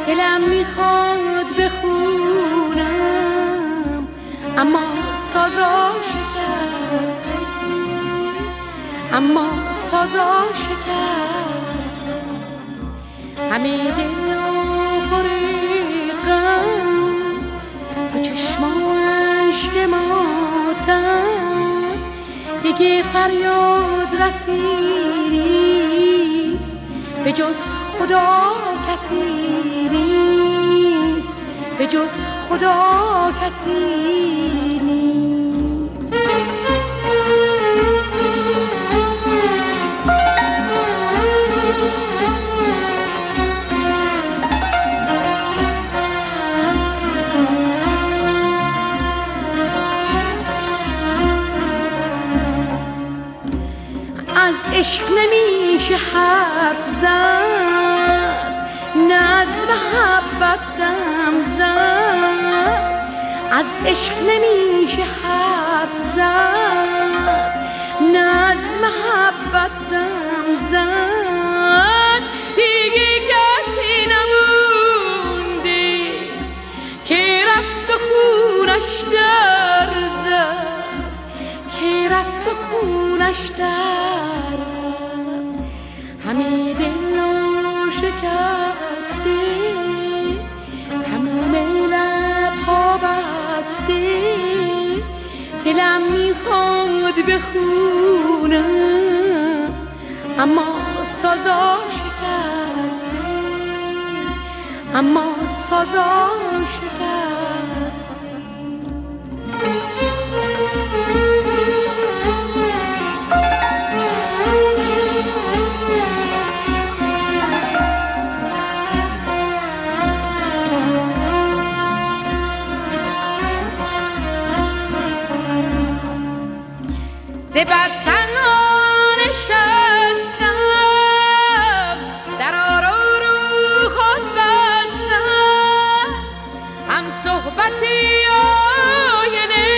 دلم میخواد بخونم اما سازا شکسته، اما سازا شکسته. همه دل و پر غم تو چشماش که ماتم، دیگه فریاد رسی نیست، به جز خدا کسی نیست، به جز خدا کسی نیست. از عشق نمیشه حرف زد، نه از محبت دم زد. از عشق نمیشه حرف زد، نه از محبت دم زد. دیگه کسی نمونده که رفت و خونش در زد، که رفت و خونش در زد. همه دل و شکسته، تموم لب‌ها بسته. دلم میخواد بخونم اما سازا شکسته، اما سازا شکسته. ز بستن نشستم، در رو خود بستم. هم صحبتی آینه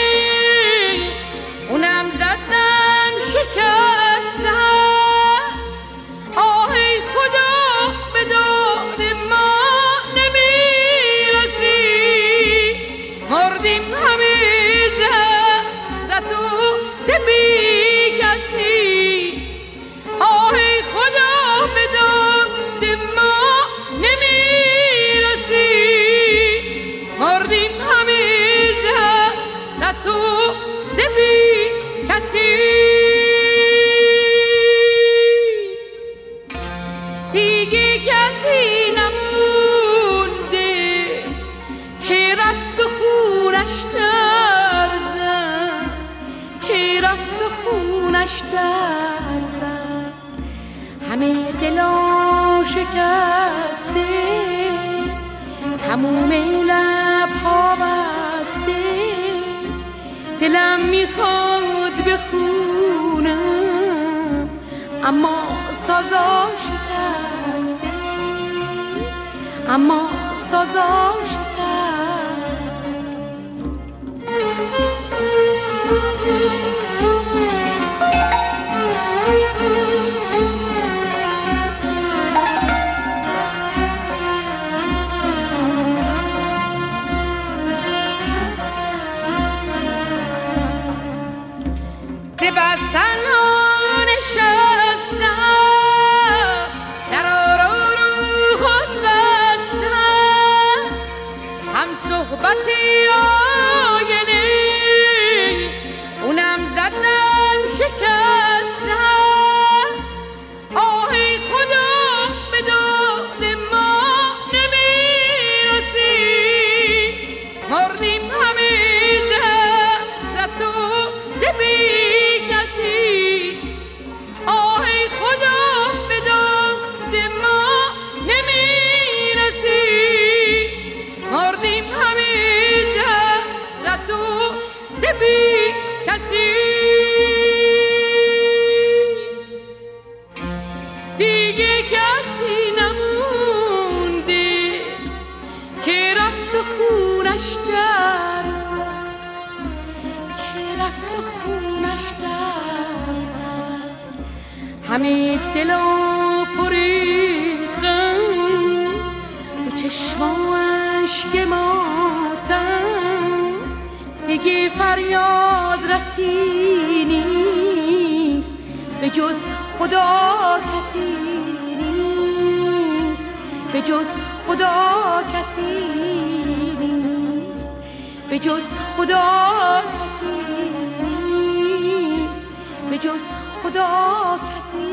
اونم زدم شکستم. آه ای خدا به داد ما نمیرسی، مردیم همه زست و زبی کسی. آه ای خدا به داد ما نمیرسی، مردیم همه زست و زبی کسی. دیگه کسی نمونده که رفت و خونش در زد، که رفت و خونش در زد. همه دلا شکسته، تموم لب‌ها بسته. دلم میخواد بخونم اما سازا شکسته، اما سازا شکسته. ز بستن نشستم، در رو خود بستم. هم صحبتی آینه اونم زدم شکستم. آه ای خدا به داد ما نمیرسی، مردیم همه زست و زبی کسی. آه ای خدا به داد ما نمیرسی، مردیم همه زست و زبی کسی. دیگه کسی نمونده که رفت و خونش در زد، که رفت و خونش در زد. همه دل و پر غم تو چشمان فریاد رسی نیست، به جز خدا کسی نیست، به جز خدا کسی نیست، به جز خدا کسی نیست، به جز خدا کسی